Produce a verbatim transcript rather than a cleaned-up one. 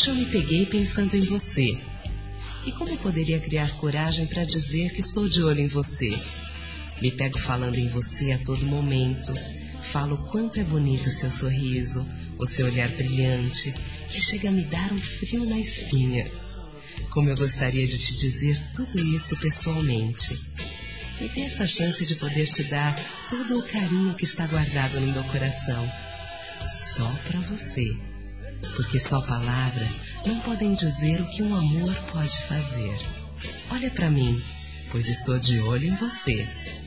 Hoje eu me peguei pensando em você. E como poderia criar coragem para dizer que estou de olho em você? Me pego falando em você a todo momento. Falo quanto é bonito o seu sorriso, o seu olhar brilhante, que chega a me dar um frio na espinha. Como eu gostaria de te dizer tudo isso pessoalmente. Me dê essa chance de poder te dar todo o carinho que está guardado no meu coração. Só para você. Porque só palavras não podem dizer o que um amor pode fazer. Olha para mim, pois estou de olho em você.